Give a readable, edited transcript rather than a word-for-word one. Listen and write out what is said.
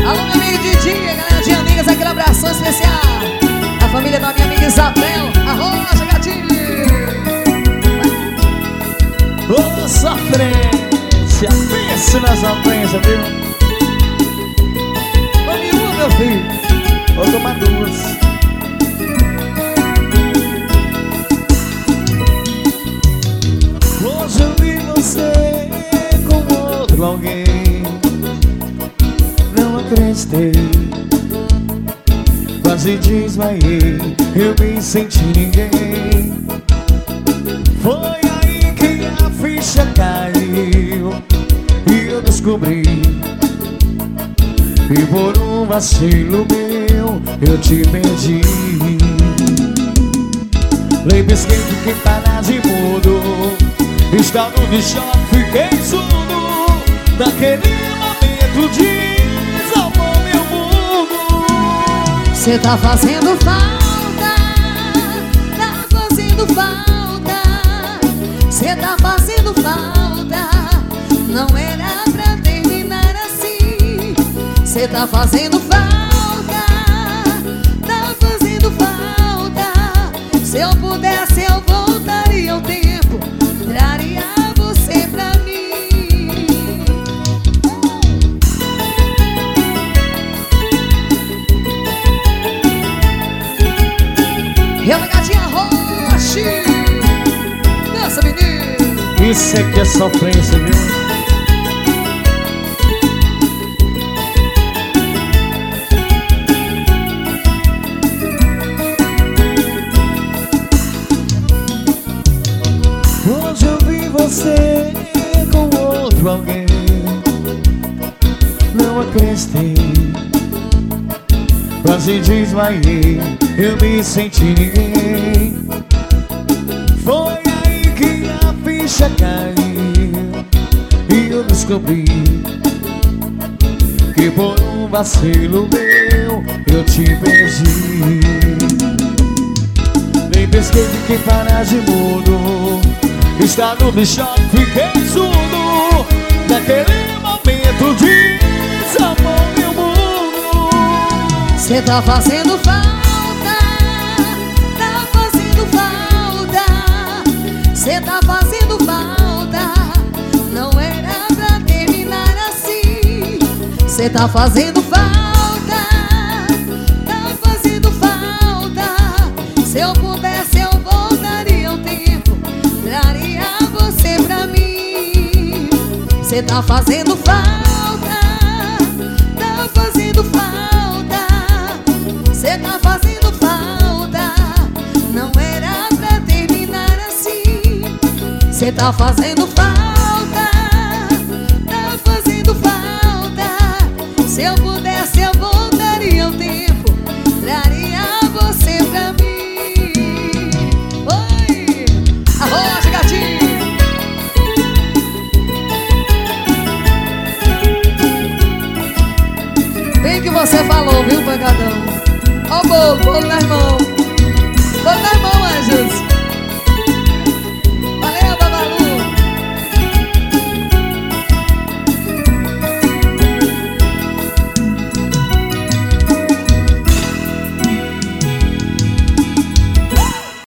Alô, meu amigo Didi, galera de amigas, aquele abração especial. A família da minha amiga Isabel, arrocha, gatinho. Ô, sofrência, pense na sofrência, viu? Tome uma, meu filho. Vou tomar duas. Hoje eu vi você com outro alguém. Não acreditei, quase desmaiei. Eu me senti ninguém. Foi aí que a ficha caiu e eu descobri. E por um vacilo meu eu te perdi. Lembre-se que parar de mudo. Estado de choque, fiquei surdo. Naquele momento desabou meu mundo. Cê tá fazendo falta, tá fazendo falta. Cê tá fazendo falta, não era pra terminar assim. Cê tá fazendo falta, tá fazendo falta. Se eu pudesse eu voltaria o tempo, traria você pra mim. Ela gatinha roxa, dança, menino. Isso é que é sofrência, viu? Hoje eu vi você com outro alguém. Não acreditei, quase desmaiei. Eu me senti ninguém. Foi aí que a ficha caiu e eu descobri que por um vacilo meu eu te perdi. Nem pesquei de quem parar de mudo. Estado de choque, fiquei surdo. Naquele momento desabou meu mundo. Cê tá fazendo falta, tá fazendo falta. Cê tá fazendo falta, não era pra terminar assim. Cê tá fazendo falta, tá fazendo falta. Se eu pudesse eu voltaria o tempo, traria você pra mim. Cê tá fazendo falta, tá fazendo falta. Cê tá fazendo falta, não era pra terminar assim. Cê tá fazendo falta, tá fazendo falta. Se eu pudesse eu voltaria o tempo, traria você pra mim. Oi, arrocha, gatinho. Bem que você falou, viu, pancadão? Ó o bolo, bolo na mão.